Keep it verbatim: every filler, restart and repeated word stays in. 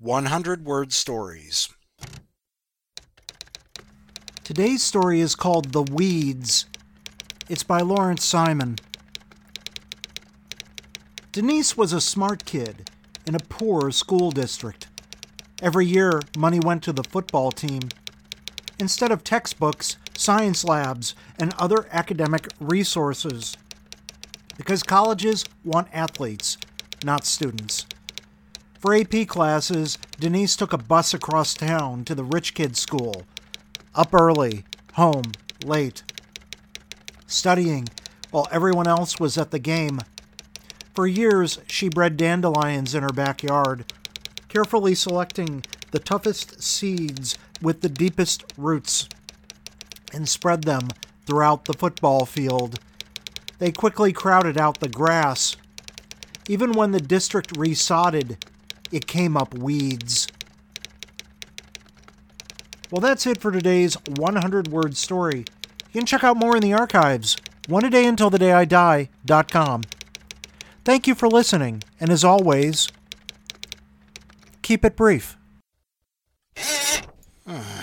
one hundred word stories. Today's story is called The Weeds. It's by Lawrence Simon. Denise was a smart kid in a poor school district. Every year, money went to the football team. Instead of textbooks, science labs, and other academic resources. Because colleges want athletes, not students. For A P classes, Denise took a bus across town to the rich kids' school. Up early, home late. Studying while everyone else was at the game. For years, she bred dandelions in her backyard, carefully selecting the toughest seeds with the deepest roots, and spread them throughout the football field. They quickly crowded out the grass. Even when the district resodded, it came up weeds. Well, that's it for today's one hundred word story. You can check out more in the archives, one a day until the day I die dot com. Thank you for listening, and as always, keep it brief.